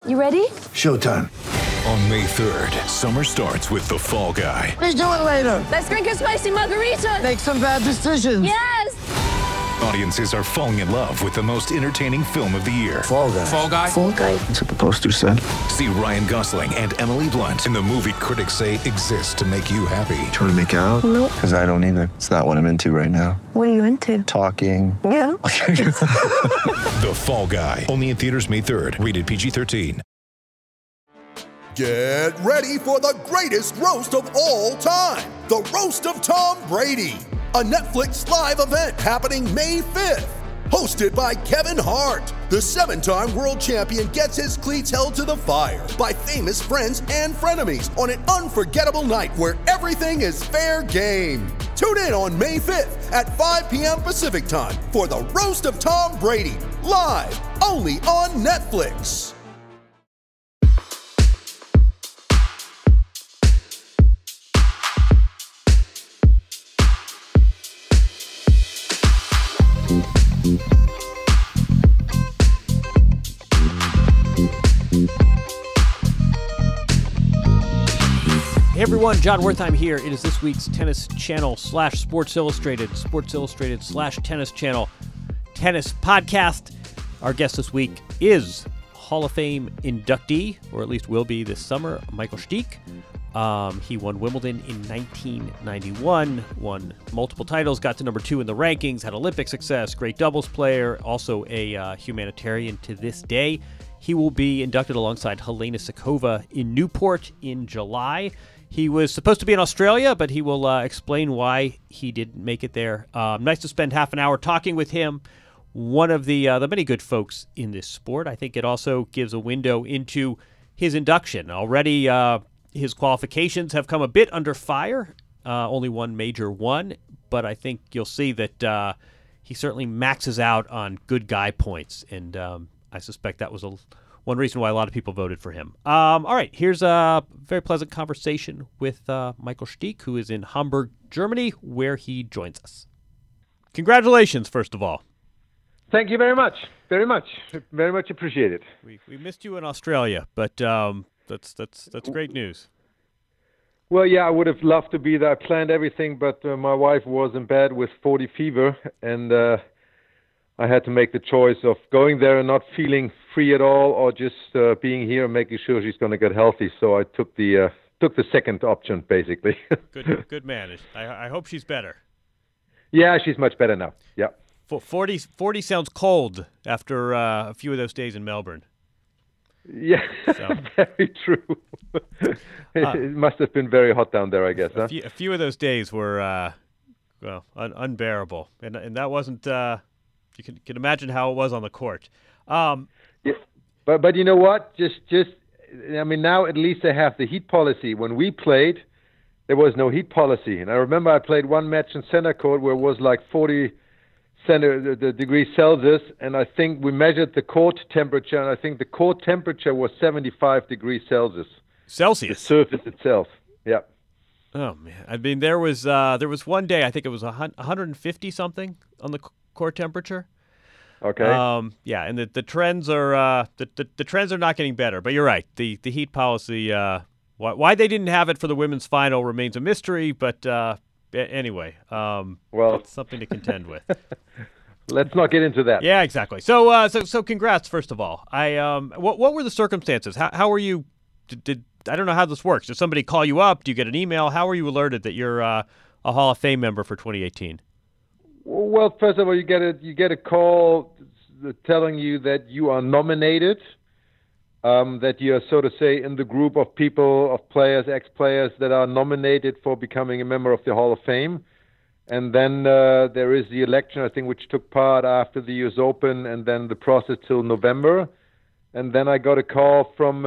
You ready? Showtime. On May 3rd, summer starts with The Fall Guy. Let's do it later. Let's drink a spicy margarita. Make some bad decisions. Yes! Audiences are falling in love with the most entertaining film of the year. Fall Guy. Fall Guy? Fall guy. That's what the poster said. See Ryan Gosling and Emily Blunt in the movie critics say exists to make you happy. Trying to make it out? Nope. Because I don't either. It's not what I'm into right now. What are you into? Talking. Yeah. The Fall Guy. Only in theaters May 3rd. Rated PG-13. Get ready for the greatest roast of all time, the Roast of Tom Brady, a Netflix live event happening May 5th. Hosted by Kevin Hart, the 7-time world champion gets his cleats held to the fire by famous friends and frenemies on an unforgettable night where everything is fair game. Tune in on May 5th at 5 p.m. Pacific time for the Roast of Tom Brady, live only on Netflix. Hey everyone, John Wertheim here. It is this week's Tennis Channel / Sports Illustrated, Sports Illustrated / Tennis Channel Tennis Podcast. Our guest this week is Hall of Fame inductee, or at least will be this summer, Michael Stich. He won Wimbledon in 1991, won multiple titles, got to number 2 in the rankings, had Olympic success, great doubles player, also a humanitarian to this day. He will be inducted alongside Helena Suková in Newport in July. He was supposed to be in Australia, but he will explain why he didn't make it there. Nice to spend half an hour talking with him, one of the many good folks in this sport. I think it also gives a window into his induction. Already his qualifications have come a bit under fire, only one major one, but I think you'll see that he certainly maxes out on good guy points, and I suspect that was one reason why a lot of people voted for him. All right, here's a very pleasant conversation with Michael Stich, who is in Hamburg, Germany, where he joins us. Congratulations, first of all. Thank you very much. Very much. Very much appreciated. We missed you in Australia, but that's great news. Well, yeah, I would have loved to be there. I planned everything, but my wife was in bed with 40 fever, and I had to make the choice of going there and not feeling free at all, or just being here and making sure she's going to get healthy. So I took the second option, basically. Good man. I hope she's better. Yeah, she's much better now. Yeah. 40 sounds cold after a few of those days in Melbourne. Yeah, so. Very true. It must have been very hot down there, I guess. A few of those days were unbearable, and that wasn't. You can imagine how it was on the court. Yeah, but you know what? Just I mean, now at least they have the heat policy. When we played, there was no heat policy, and I remember I played one match in center court where it was like 40 degrees Celsius, and I think we measured the court temperature, and I think the court temperature was 75 degrees Celsius. Celsius? The surface itself, yeah. Oh, man. I mean, there was one day, I think it was 150 something on the court temperature. Okay. Yeah, and the trends are the trends are not getting better. But you're right. The heat policy, why they didn't have it for the women's final remains a mystery. But anyway, well, it's something to contend with. Let's not get into that. Yeah, exactly. So congrats, first of all. What were the circumstances? How were you? Did I don't know how this works. Did somebody call you up? Do you get an email? How were you alerted that you're a Hall of Fame member for 2018? Well, first of all, you get a call telling you that you are nominated, that you are, so to say, in the group of people, of players, ex-players that are nominated for becoming a member of the Hall of Fame. And then there is the election, I think, which took part after the US Open, and then the process till November. And then I got a call from,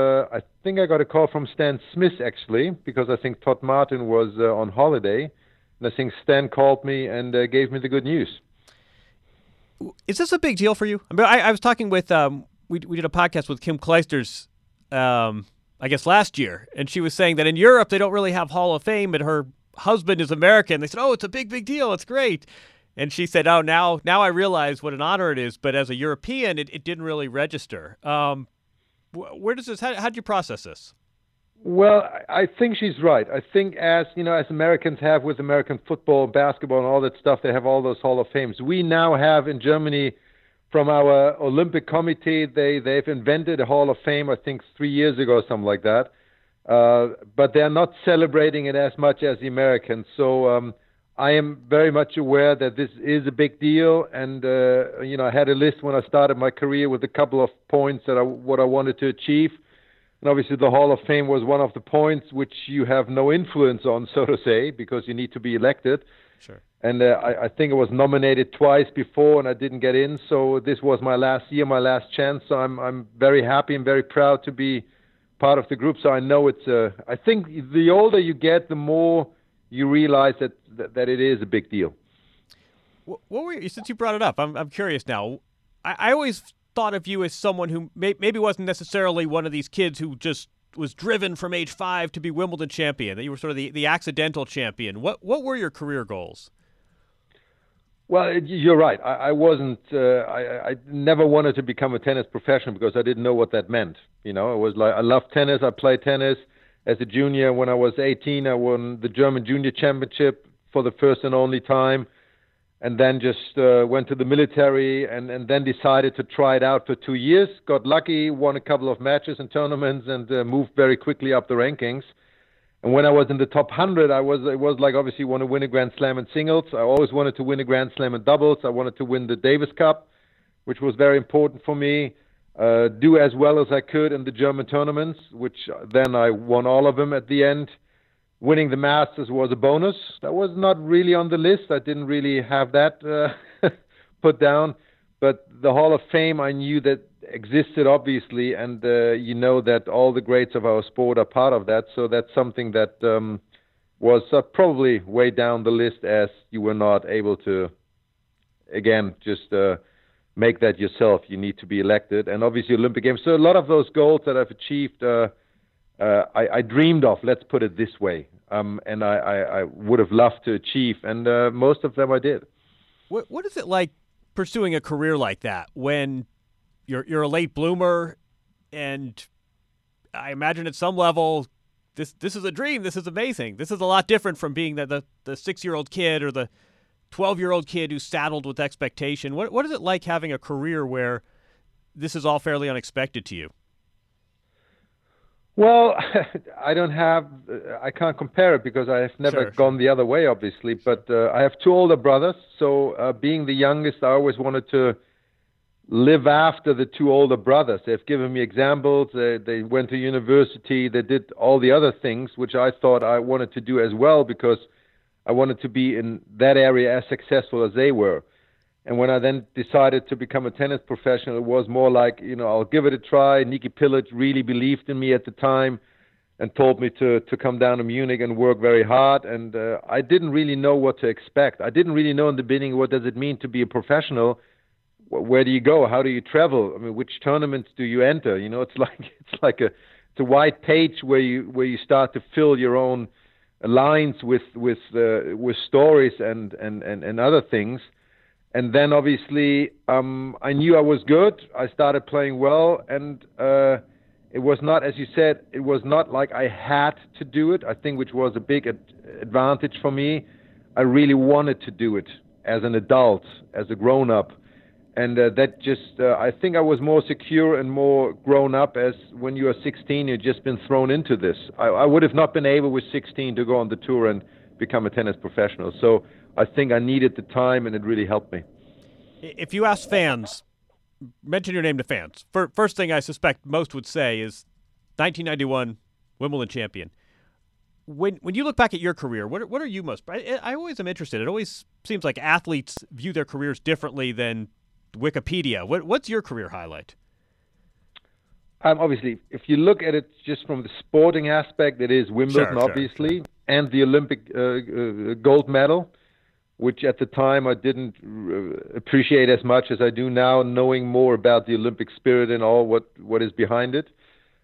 Stan Smith, actually, because I think Todd Martin was on holiday. And I think Stan called me and gave me the good news. Is this a big deal for you? I mean, I was talking with, we did a podcast with Kim Clijsters, I guess last year, and she was saying that in Europe they don't really have Hall of Fame, and her husband is American. They said, oh, it's a big deal. It's great. And she said, oh, now I realize what an honor it is. But as a European, it didn't really register. Where does this? How'd you process this? Well, I think she's right. I think as Americans have with American football, basketball, and all that stuff, they have all those Hall of Fames. We now have in Germany, from our Olympic Committee, they've invented a Hall of Fame, I think 3 years ago or something like that. But they're not celebrating it as much as the Americans. So I am very much aware that this is a big deal. And, I had a list when I started my career with a couple of points what I wanted to achieve. And obviously the Hall of Fame was one of the points which you have no influence on, so to say, because you need to be elected. Sure. And I think I was nominated twice before and I didn't get in. So this was my last year, my last chance. So I'm very happy and very proud to be part of the group. So I know I think the older you get, the more you realize that it is a big deal. What were you, since you brought it up, I'm curious now. I always thought of you as someone who maybe wasn't necessarily one of these kids who just was driven from age 5 to be Wimbledon champion, that you were sort of the accidental champion. What were your career goals? Well, you're right. I wasn't. I never wanted to become a tennis professional because I didn't know what that meant. It was like I loved tennis. I played tennis as a junior. When I was 18, I won the German Junior Championship for the first and only time, and then just went to the military and then decided to try it out for 2 years. Got lucky, won a couple of matches and tournaments, and moved very quickly up the rankings. And when I was in the top 100, it was like obviously want to win a Grand Slam in singles. I always wanted to win a Grand Slam in doubles. I wanted to win the Davis Cup, which was very important for me. Do as well as I could in the German tournaments, which then I won all of them at the end. Winning the Masters was a bonus. That was not really on the list. I didn't really have that put down. But the Hall of Fame, I knew that existed, obviously, and that all the greats of our sport are part of that. So that's something that was probably way down the list, as you were not able to, again, just make that yourself. You need to be elected. And obviously Olympic Games. So a lot of those goals that I've achieved, I dreamed of, let's put it this way. And I would have loved to achieve. And most of them I did. What is it like pursuing a career like that when you're a late bloomer, and I imagine at some level this is a dream. This is amazing. This is a lot different from being the 6-year-old kid or the 12-year-old kid who's saddled with expectation. What is it like having a career where this is all fairly unexpected to you? Well, I can't compare it because I have never gone the other way, obviously. But I have 2 older brothers, so being the youngest, I always wanted to live after the 2 older brothers. They've given me examples. They went to university. They did all the other things, which I thought I wanted to do as well because I wanted to be in that area as successful as they were. And when I then decided to become a tennis professional, it was more like, I'll give it a try. Niki Pilic really believed in me at the time and told me to come down to Munich and work very hard. And I didn't really know what to expect. I didn't really know in the beginning, what does it mean to be a professional? Where do you go? How do you travel? I mean, which tournaments do you enter? It's like a white page where you start to fill your own lines with stories and other things. And then obviously I knew I was good. I started playing well, and it was not, as you said, it was not like I had to do it. I think which was a big advantage for me. I really wanted to do it as an adult, as a grown-up. And that just, I think I was more secure and more grown up, as when you are 16, you've just been thrown into this. I would have not been able with 16 to go on the tour and become a tennis professional. So I think I needed the time, and it really helped me. If you ask fans, mention your name to fans, first thing I suspect most would say is 1991 Wimbledon champion. When you look back at your career, what are you most? I always am interested. It always seems like athletes view their careers differently than Wikipedia. What's your career highlight? Obviously, if you look at it just from the sporting aspect, it is Wimbledon, obviously, and the Olympic gold medal, which at the time I didn't appreciate as much as I do now, knowing more about the Olympic spirit and all what is behind it.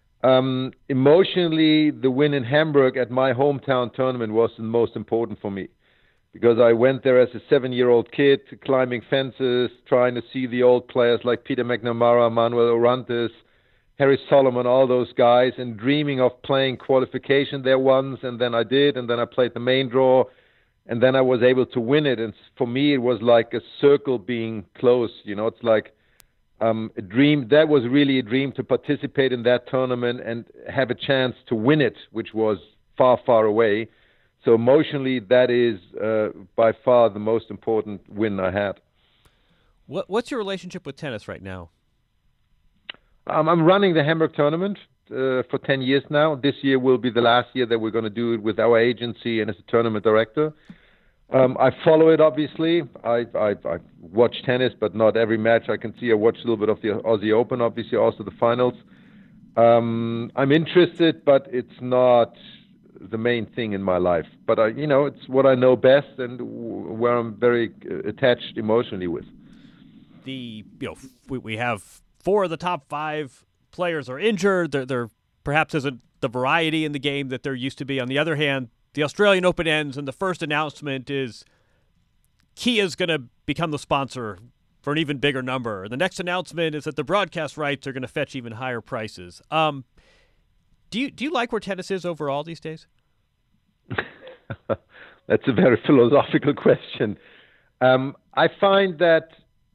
Emotionally, the win in Hamburg at my hometown tournament was the most important for me, because I went there as a 7-year-old kid, climbing fences, trying to see the old players like Peter McNamara, Manuel Orantes, Harry Solomon, all those guys, and dreaming of playing qualification there once, and then I did, and then I played the main draw, and then I was able to win it. And for me, it was like a circle being closed. It's like a dream. That was really a dream, to participate in that tournament and have a chance to win it, which was far, far away. So emotionally, that is by far the most important win I had. What's your relationship with tennis right now? I'm running the Hamburg tournament for 10 years now. This year will be the last year that we're going to do it with our agency and as a tournament director. I follow it, obviously. I watch tennis, but not every match I can see. I watch a little bit of the Aussie Open, obviously, also the finals. I'm interested, but it's not the main thing in my life. But, it's what I know best and where I'm very attached emotionally with. We have 4 of the top 5 players are injured. There perhaps isn't the variety in the game that there used to be. On the other hand, the Australian Open ends, and the first announcement is Kia's going to become the sponsor for an even bigger number. The next announcement is that the broadcast rights are going to fetch even higher prices. Do you like where tennis is overall these days? That's a very philosophical question. I find that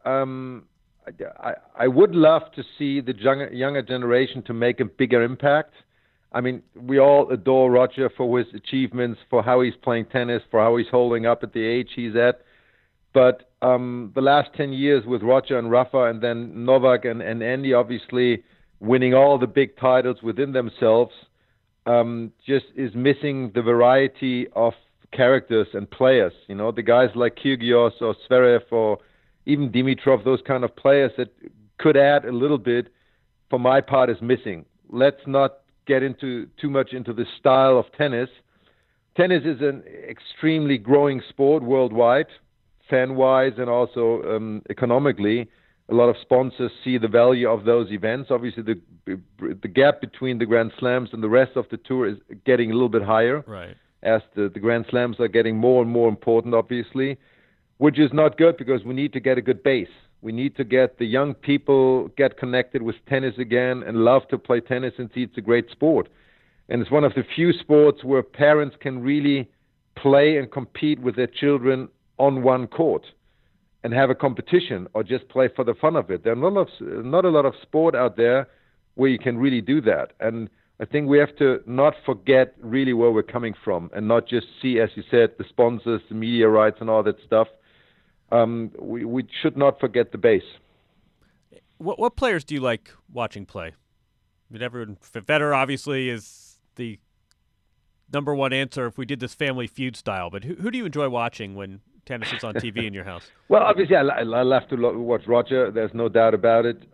I would love to see the younger generation to make a bigger impact. I mean, we all adore Roger for his achievements, for how he's playing tennis, for how he's holding up at the age he's at. But the last 10 years with Roger and Rafa, and then Novak and Andy, obviously winning all the big titles within themselves, just is missing the variety of characters and players. The guys like Kyrgios or Zverev or even Dimitrov, those kind of players that could add a little bit, for my part, is missing. Let's not get too much into the style of tennis. Tennis is an extremely growing sport worldwide, fan-wise and also economically. A lot of sponsors see the value of those events. Obviously, the gap between the Grand Slams and the rest of the tour is getting a little bit higher, right, as the Grand Slams are getting more and more important, obviously, which is not good because we need to get a good base. We need to get the young people get connected with tennis again and love to play tennis and see it's a great sport. And it's one of the few sports where parents can really play and compete with their children on one court and have a competition or just play for the fun of it. There are not a lot of sport out there where you can really do that. And I think we have to not forget really where we're coming from and not just see, as you said, the sponsors, the media rights and all that stuff. We should not forget the base. What players do you like watching play? Federer obviously is the number one answer if we did this Family Feud style, but who do you enjoy watching when tennis is on TV in your house? Well, obviously, I love to watch Roger. There's no doubt about it.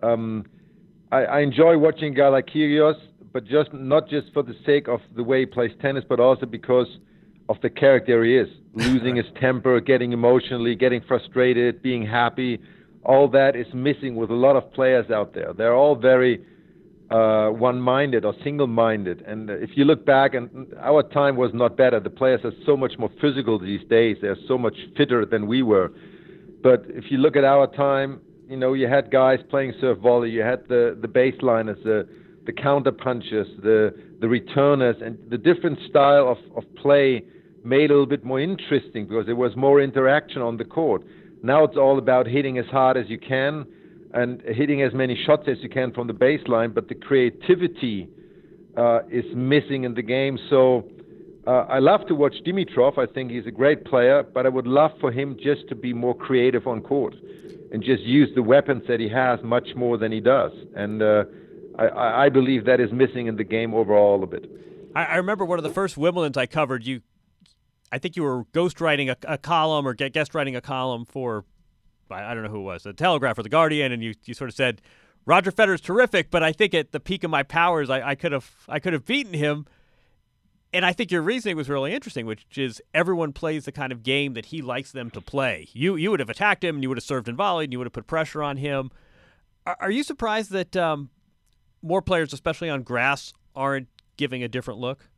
I enjoy watching a guy like Kyrgios, but not just for the sake of the way he plays tennis, but also because of the character he is, losing his temper, getting emotionally, getting frustrated, being happy. All that is missing with a lot of players out there. They're all very one-minded or single-minded. And if you look back, and our time was not better. The players are so much more physical these days. They're so much fitter than we were. But if you look at our time, you had guys playing serve volley. You had the baseliners, the counter punchers, the returners, and the different style of play made it a little bit more interesting because there was more interaction on the court. Now it's all about hitting as hard as you can and hitting as many shots as you can from the baseline, but the creativity is missing in the game. So I love to watch Dimitrov. I think he's a great player, but I would love for him just to be more creative on court and just use the weapons that he has much more than he does. And I believe that is missing in the game overall a bit. I remember one of the first Wimbledons I covered, I think you were ghostwriting a column or guest writing a column for, I don't know who it was, the Telegraph or the Guardian, and you sort of said, Roger Federer's terrific, but I think at the peak of my powers, I could have beaten him. And I think your reasoning was really interesting, which is everyone plays the kind of game that he likes them to play. You would have attacked him, and you would have served and volleyed, and you would have put pressure on him. Are you surprised that more players, especially on grass, aren't giving a different look?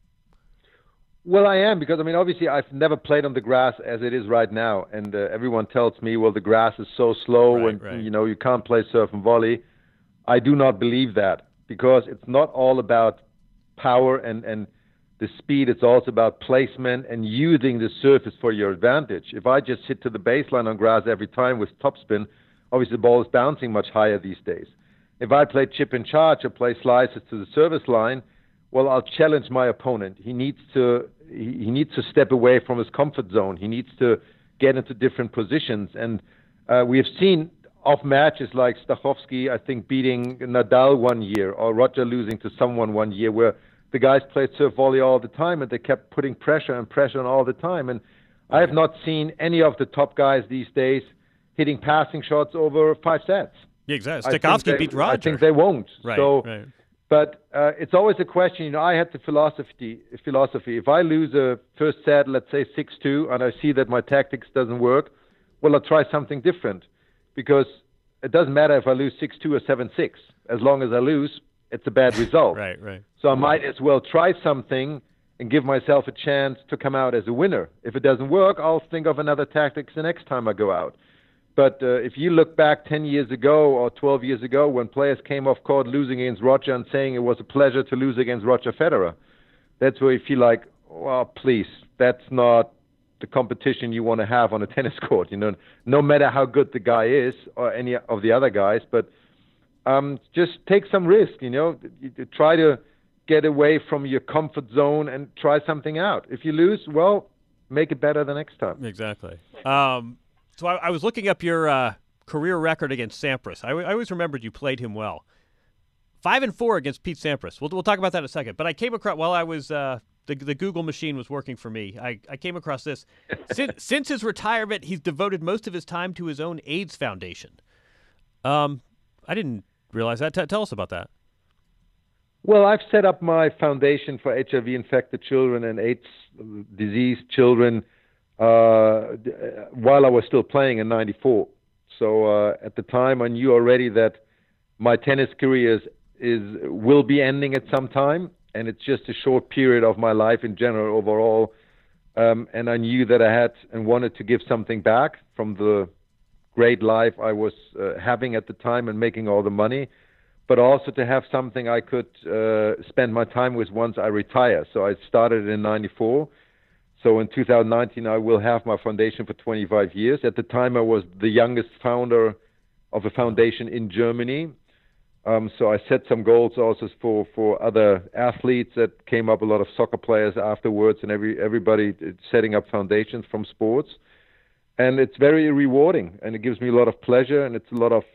Well, I am, because, obviously I've never played on the grass as it is right now. And everyone tells me, well, the grass is so slow and, right. You can't play serve and volley. I do not believe that. because it's not all about power and the speed. It's also about placement and using the surface for your advantage. If I just hit to the baseline on grass every time with topspin, obviously the ball is bouncing much higher these days. If I play chip and charge or play slices to the service line, well, I'll challenge my opponent. He needs to step away from his comfort zone. He needs to get into different positions. And we have seen off matches like Stachowski, I think, beating Nadal one year, or Roger losing to someone one year, where the guys played serve volley all the time and they kept putting pressure on all the time. And I have not seen any of the top guys these days hitting passing shots over 5 sets. Yeah, exactly. Stachowski beat Roger. I think they won't. Right, so, right. But it's always a question. I had the philosophy. If I lose a first set, let's say 6-2, and I see that my tactics doesn't work, well, I'll try something different, because it doesn't matter if I lose 6-2 or 7-6. As long as I lose, it's a bad result. Right. So I might as well try something and give myself a chance to come out as a winner. If it doesn't work, I'll think of another tactics the next time I go out. But if you look back 10 years ago or 12 years ago, when players came off court losing against Roger and saying it was a pleasure to lose against Roger Federer, that's where you feel like, well, please, that's not the competition you want to have on a tennis court. No matter how good the guy is or any of the other guys, but just take some risk. You try to get away from your comfort zone and try something out. If you lose, well, make it better the next time. Exactly. So I was looking up your career record against Sampras. I always remembered you played him well. 5-4 against Pete Sampras. We'll talk about that in a second. But I came across, while I was the Google machine was working for me, I came across this. Since his retirement, he's devoted most of his time to his own AIDS foundation. I didn't realize that. Tell us about that. Well, I've set up my foundation for HIV-infected children and AIDS diseased children while I was still playing in '94. So at the time, I knew already that my tennis career will be ending at some time, and it's just a short period of my life in general overall. And I knew that I had and wanted to give something back from the great life I was having at the time and making all the money, but also to have something I could spend my time with once I retire. So I started in '94. So in 2019, I will have my foundation for 25 years. At the time, I was the youngest founder of a foundation in Germany. So I set some goals also for other athletes that came up, a lot of soccer players afterwards, and everybody setting up foundations from sports. And it's very rewarding, and it gives me a lot of pleasure, and it's a lot of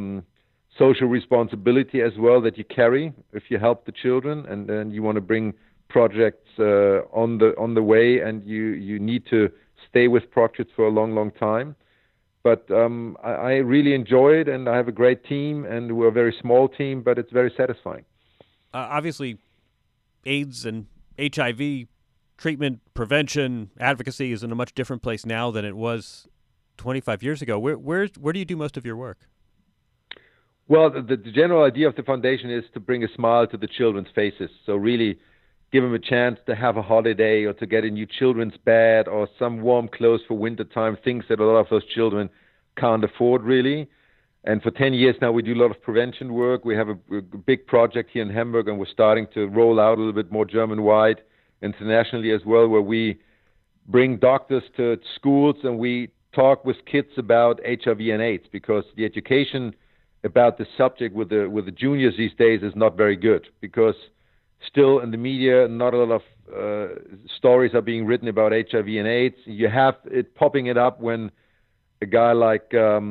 social responsibility as well that you carry if you help the children, and then you want to bring projects on the way, and you need to stay with projects for a long time. But I really enjoy it, and I have a great team, and we're a very small team, but it's very satisfying. Obviously, AIDS and HIV treatment, prevention, advocacy is in a much different place now than it was 25 years ago. Where do you do most of your work? Well, the general idea of the foundation is to bring a smile to the children's faces. So really give them a chance to have a holiday or to get a new children's bed or some warm clothes for wintertime, things that a lot of those children can't afford really. And for 10 years now, we do a lot of prevention work. We have a big project here in Hamburg, and we're starting to roll out a little bit more German-wide, internationally as well, where we bring doctors to schools and we talk with kids about HIV and AIDS, because the education about the subject with the juniors these days is not very good, because still in the media, not a lot of stories are being written about HIV and AIDS. You have it popping it up when a guy like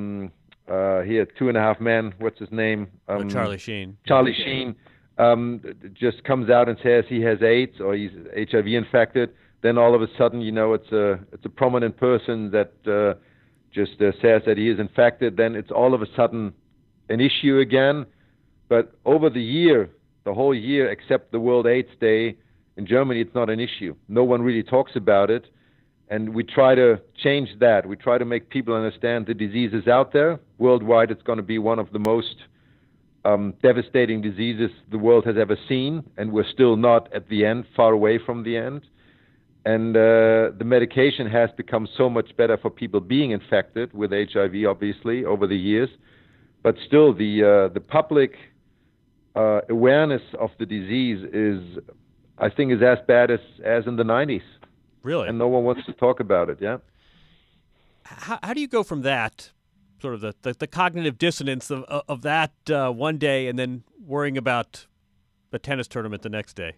here, 2.5 Men, what's his name? Charlie Sheen. Charlie Sheen just comes out and says he has AIDS or he's HIV infected. Then all of a sudden, it's a prominent person that just says that he is infected. Then it's all of a sudden an issue again. But over the whole year, except the World AIDS Day in Germany, it's not an issue. No one really talks about it. And we try to change that. We try to make people understand the disease is out there. Worldwide, it's going to be one of the most devastating diseases the world has ever seen. And we're still not at the end, far away from the end. And the medication has become so much better for people being infected with HIV, obviously, over the years. But still, the public awareness of the disease I think, is as bad as in the 90s. Really? And no one wants to talk about it, yeah? How do you go from that, sort of the cognitive dissonance of that one day and then worrying about the tennis tournament the next day?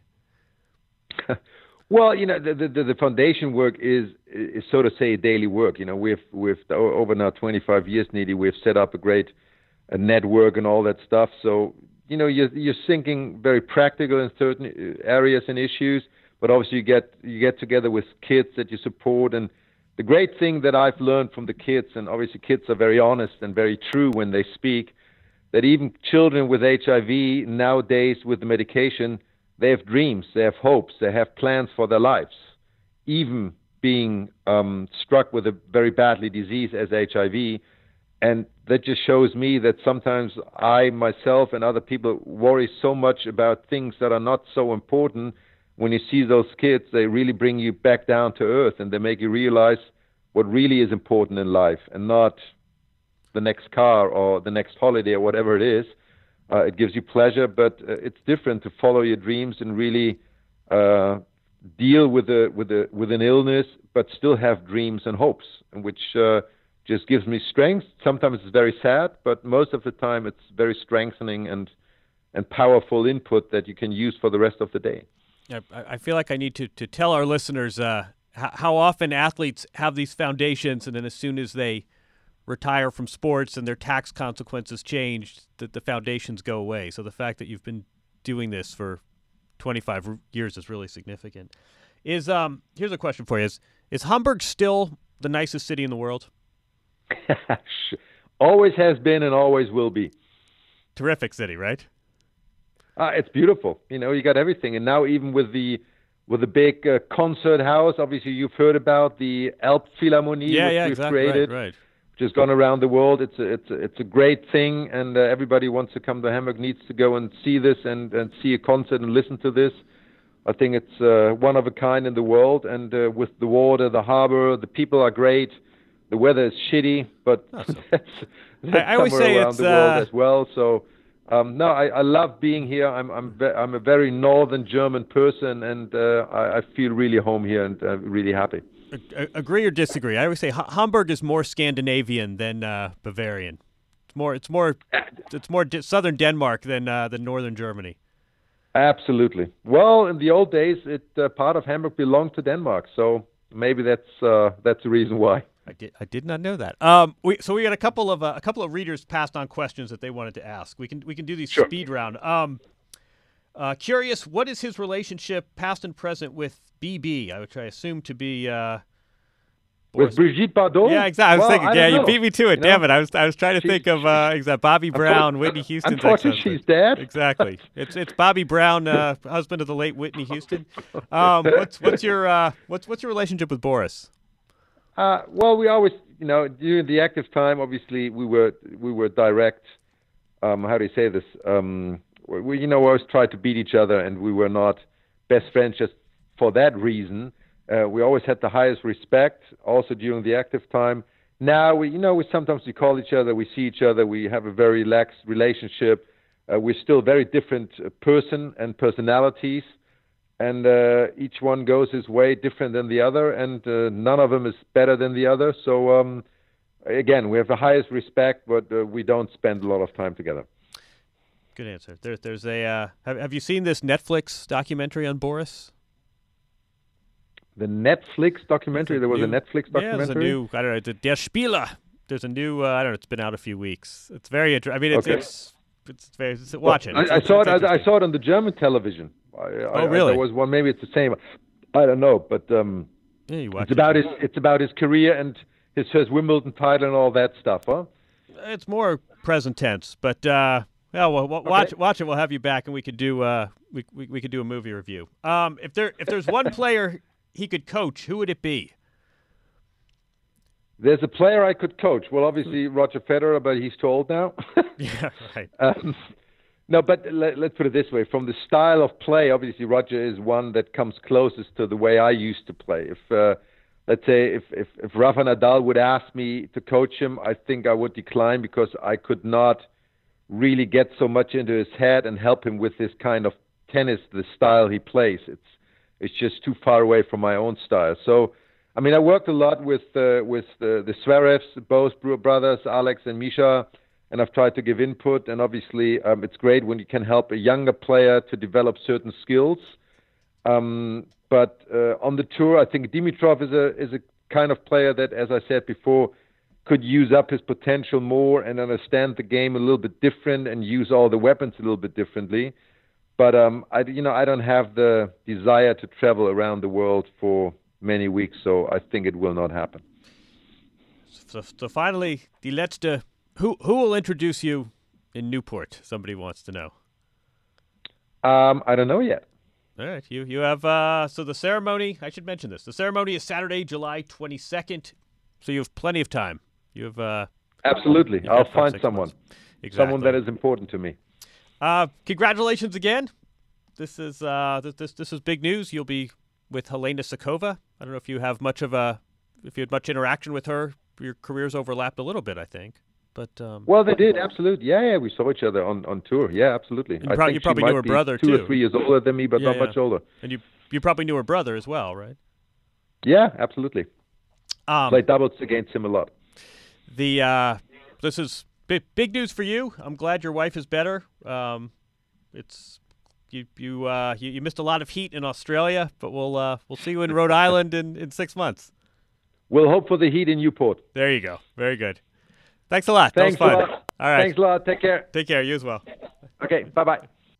Well, the foundation work is so to say daily work. We've over now 25 years, nearly, we've set up a great network and all that stuff. So, you're thinking very practical in certain areas and issues, but obviously you get together with kids that you support. And the great thing that I've learned from the kids, and obviously kids are very honest and very true when they speak, that even children with HIV nowadays with the medication, they have dreams, they have hopes, they have plans for their lives, even being struck with a very badly disease as HIV. And that just shows me that sometimes I, myself, and other people worry so much about things that are not so important. When you see those kids, they really bring you back down to earth, and they make you realize what really is important in life, and not the next car or the next holiday or whatever it is. It gives you pleasure, but it's different to follow your dreams and really deal with an illness, but still have dreams and hopes, and which just gives me strength. Sometimes it's very sad, but most of the time it's very strengthening and powerful input that you can use for the rest of the day. I feel like I need to tell our listeners how often athletes have these foundations, and then as soon as they retire from sports and their tax consequences change, that the foundations go away. So the fact that you've been doing this for 25 years is really significant. Here's a question for you. Is Hamburg still the nicest city in the world? Always has been and always will be. Terrific city, right? It's beautiful. You got everything. And now even with the big concert house, obviously you've heard about the Elbphilharmonie, which we've created. Right. Which has gone around the world. It's a great thing, and everybody wants to come to Hamburg needs to go and see this and see a concert and listen to this. I think it's one of a kind in the world, and with the water, the harbor, the people are great. The weather is shitty, but that's I always say around it's the world as well. So no, I love being here. I'm a very northern German person, and I feel really home here and really happy. Agree or disagree? I always say Hamburg is more Scandinavian than Bavarian. It's more southern Denmark than northern Germany. Absolutely. Well, in the old days, part of Hamburg belonged to Denmark, so maybe that's the reason why. I did not know that. So we got a couple of readers passed on questions that they wanted to ask. We can do these speed round. Curious, what is his relationship, past and present, with BB? Which I assume to be with Brigitte Bardot. Yeah, exactly. I was thinking, you beat me to it. Damn it! I was trying to think of Bobby Brown, Whitney Houston's ex-husband. She's dead. Exactly. It's Bobby Brown, husband of the late Whitney Houston. What's your relationship with Boris? Well, we always, during the active time, obviously we were direct. How do you say this? We always tried to beat each other, and we were not best friends just for that reason. We always had the highest respect, also during the active time. Now we sometimes we call each other, we see each other, we have a very relaxed relationship. We're still very different person and personalities, and each one goes his way, different than the other, and none of them is better than the other. So again, we have the highest respect, but we don't spend a lot of time together. Good answer. There's a. Have you seen this Netflix documentary on Boris? The Netflix documentary. There was a Netflix documentary. Yeah, there's a new. I don't know. The Der Spieler. There's a new. I don't know. It's been out a few weeks. It's very interesting. I mean, it's very. Watch it. I saw it. I saw it on the German television. Oh, really? There was one. Maybe it's the same. I don't know, but yeah, you watch it's about his career and his Wimbledon title and all that stuff, huh? It's more present tense, but watch it. We'll have you back, and we could do we could do a movie review. If there's one player he could coach, who would it be? There's a player I could coach. Well, obviously Roger Federer, but he's too old now. Yeah, right. No, but let's put it this way. From the style of play, obviously Roger is one that comes closest to the way I used to play. If let's say if Rafa Nadal would ask me to coach him, I think I would decline because I could not really get so much into his head and help him with this kind of tennis, the style he plays. It's just too far away from my own style. So, I mean, I worked a lot with the Zverevs, both brothers, Alex and Misha, and I've tried to give input. And obviously, it's great when you can help a younger player to develop certain skills. But on the tour, I think Dimitrov is a kind of player that, as I said before, could use up his potential more and understand the game a little bit different and use all the weapons a little bit differently. But I don't have the desire to travel around the world for many weeks, so I think it will not happen. So finally, die letzte. Who will introduce you in Newport? Somebody wants to know. I don't know yet. All right, you have so the ceremony. I should mention this. The ceremony is Saturday, July 22nd. So you have plenty of time. You have absolutely. I'll find someone. Exactly. Someone that is important to me. Congratulations again. This is this is big news. You'll be with Helena Suková. I don't know if you have if you had much interaction with her. Your careers overlapped a little bit, I think. But well, they did, absolutely. Yeah, we saw each other on tour. Yeah, absolutely. You probably knew her brother too. 2 too. or 3 years older than me, but not much older. And you probably knew her brother as well, right? Yeah, absolutely. Played doubles against him a lot. This is big news for you. I'm glad your wife is better. It's you missed a lot of heat in Australia, but we'll see you in Rhode Island in 6 months. We'll hope for the heat in Newport. There you go. Very good. Thanks a lot. Thanks that was fun. a lot. All right. Thanks a lot. Take care. Take care. You as well. Okay. Bye-bye.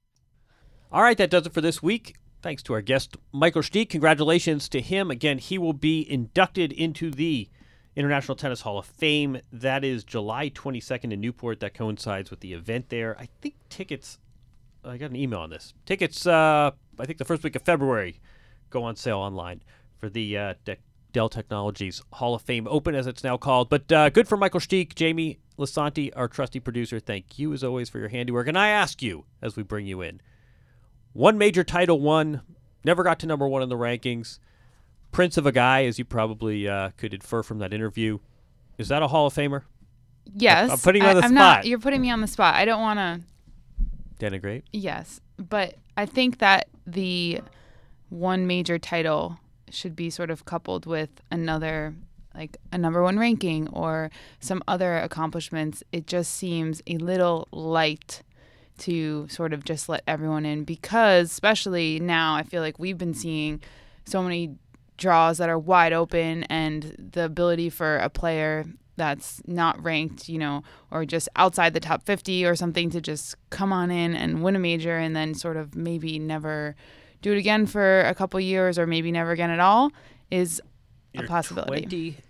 All right. That does it for this week. Thanks to our guest, Michael Stich. Congratulations to him. Again, he will be inducted into the International Tennis Hall of Fame. That is July 22nd in Newport. That coincides with the event there. I think tickets, I got an email on this. Tickets, I think the first week of February go on sale online for the Dell Technologies Hall of Fame Open, as it's now called. But good for Michael Stich. Jamie Lisanti, our trusty producer, thank you as always for your handiwork. And I ask you, as we bring you in, one major title won, never got to number one in the rankings, prince of a guy, as you probably could infer from that interview. Is that a Hall of Famer? Yes. I'm putting you on the spot. Not, you're putting me on the spot. I don't want to denigrate. Yes, but I think that the one major title should be sort of coupled with another, like a number one ranking or some other accomplishments. It just seems a little light to sort of just let everyone in, because especially now I feel like we've been seeing so many draws that are wide open, and the ability for a player that's not ranked, or just outside the top 50 or something to just come on in and win a major and then sort of maybe never do it again for a couple years or maybe never again at all is a possibility.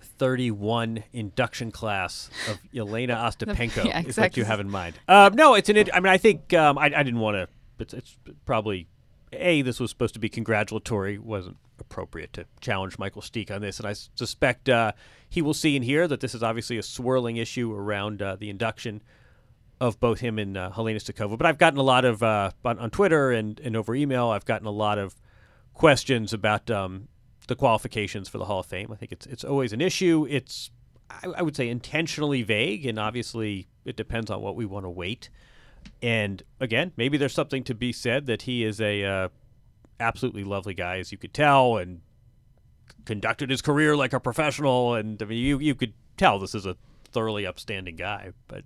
2031 induction class of Elena Ostapenko yeah, exactly. is what you have in mind. No, it's I think I didn't want to. It's probably this was supposed to be congratulatory. Wasn't appropriate to challenge Michael Stich on this, and I suspect he will see and hear that this is obviously a swirling issue around the induction of both him and Helena Suková. But I've gotten a lot of, on Twitter and over email, I've gotten a lot of questions about the qualifications for the Hall of Fame. I think it's always an issue. It's, I would say, intentionally vague, and obviously it depends on what we want to weight. And again, maybe there's something to be said that he is a absolutely lovely guy, as you could tell, and conducted his career like a professional. And I mean, you could tell this is a thoroughly upstanding guy. But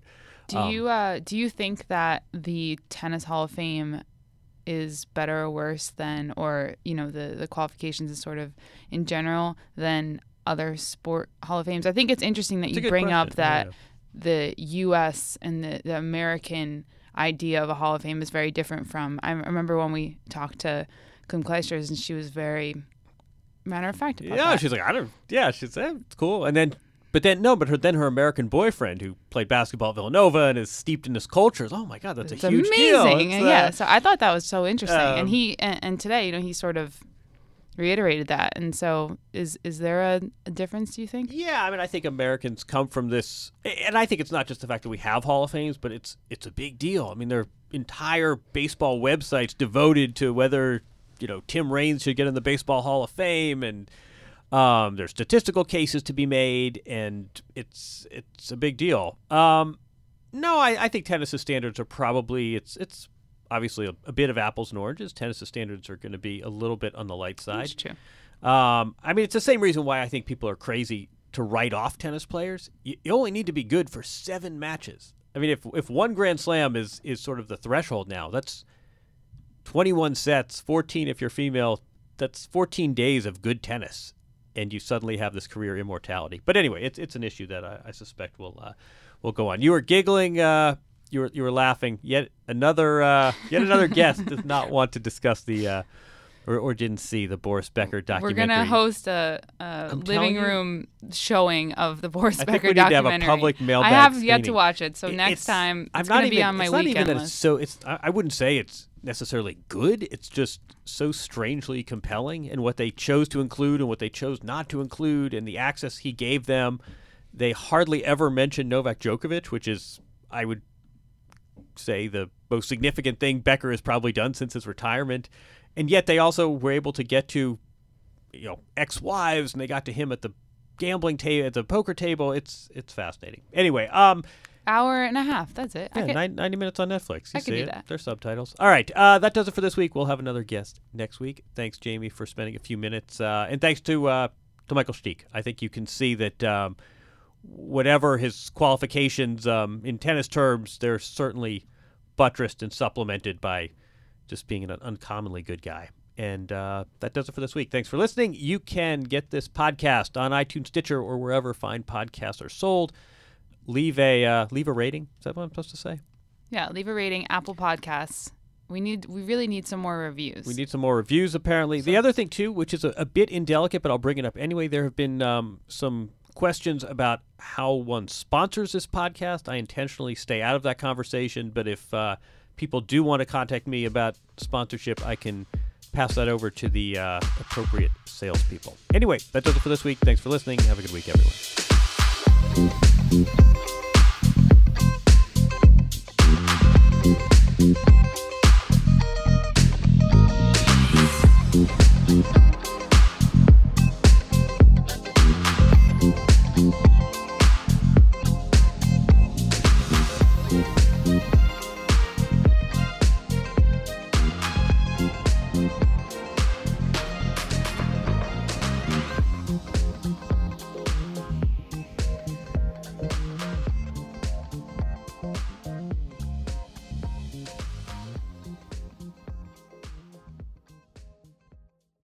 do you think that the Tennis Hall of Fame is better or worse than, or the qualifications is sort of in general than other sport Hall of Fames? I think it's interesting that you bring up that the U.S. and the American idea of a Hall of Fame is very different from. I remember when we talked to Kim Clijsters, and she was very matter of fact about that. She's like, she said it's cool, and then. But then her American boyfriend, who played basketball at Villanova and is steeped in this culture, oh my God, that's it's a huge amazing. deal. Yeah, so I thought that was so interesting. And today, he sort of reiterated that. And so is there a difference, do you think? Yeah, I mean, I think Americans come from this, and I think it's not just the fact that we have Hall of Fames, but it's a big deal. I mean, there are entire baseball websites devoted to whether, Tim Raines should get in the Baseball Hall of Fame, and there's statistical cases to be made, and it's a big deal. No, I think tennis's standards are probably it's obviously a bit of apples and oranges. Tennis's standards are going to be a little bit on the light side. That's true. I mean, it's the same reason why I think people are crazy to write off tennis players. You only need to be good for 7 matches. I mean, if one Grand Slam is sort of the threshold now, that's 21 sets, 14 if you're female. That's 14 days of good tennis, and you suddenly have this career immortality. But anyway, it's an issue that I suspect will go on. You were giggling. You were laughing. Yet another guest does not want to discuss the or didn't see the Boris Becker documentary. We're gonna host a living room showing of the Boris Becker think we need documentary. to have a public mailbag I have yet screening. to watch it, so next time it's gonna be on my weekend list. I wouldn't say it's necessarily good. It's just so strangely compelling, and what they chose to include and what they chose not to include, and the access he gave them. They hardly ever mention Novak Djokovic, which is, I would say, the most significant thing Becker has probably done since his retirement. And yet they also were able to get to, ex-wives, and they got to him at the gambling table, at the poker table. It's fascinating. Anyway, hour and a half. That's it. Yeah, 90 minutes on Netflix. You I see could do it. that. There's subtitles. All right, that does it for this week. We'll have another guest next week. Thanks, Jamie, for spending a few minutes, and thanks to Michael Stich. I think you can see that whatever his qualifications in tennis terms, they're certainly buttressed and supplemented by just being an uncommonly good guy. And that does it for this week. Thanks for listening. You can get this podcast on iTunes, Stitcher, or wherever fine podcasts are sold. Leave a rating. Is that what I'm supposed to say? Yeah, leave a rating. Apple Podcasts. We really need some more reviews. We need some more reviews, apparently. The other thing, too, which is a bit indelicate, but I'll bring it up anyway, there have been some questions about how one sponsors this podcast. I intentionally stay out of that conversation, but if people do want to contact me about sponsorship, I can pass that over to the appropriate salespeople. Anyway, that does it for this week. Thanks for listening. Have a good week, everyone.